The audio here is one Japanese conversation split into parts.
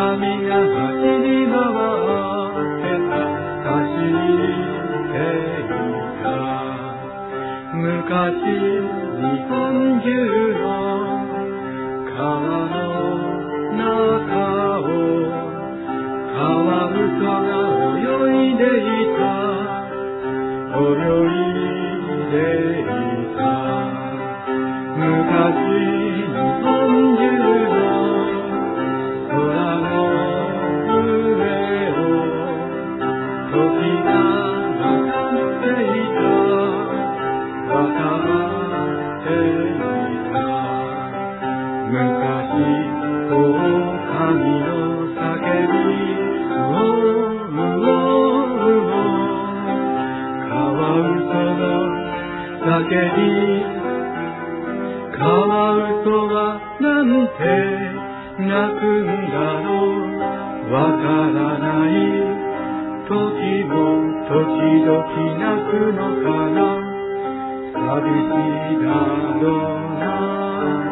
波が走り回って走っていた。昔日本中の川の中をカワウソが泳いでいた。泳いでいた。昔日本中の空の上を時が渡っていた。渡っていた。昔狼の叫びカワウソの叫び。カワウソはなんて鳴くんだろう。わからない。時も時々鳴くのかな。寂しいだろうな。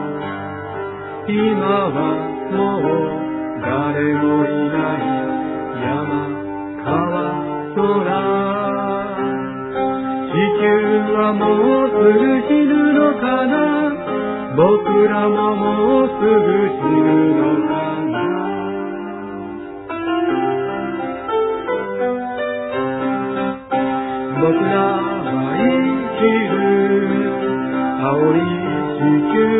今はもう誰もいない山川空。地球はもうすぐ死ぬのかな。僕らももうすぐ死ぬのかな。僕らは生きる青い地球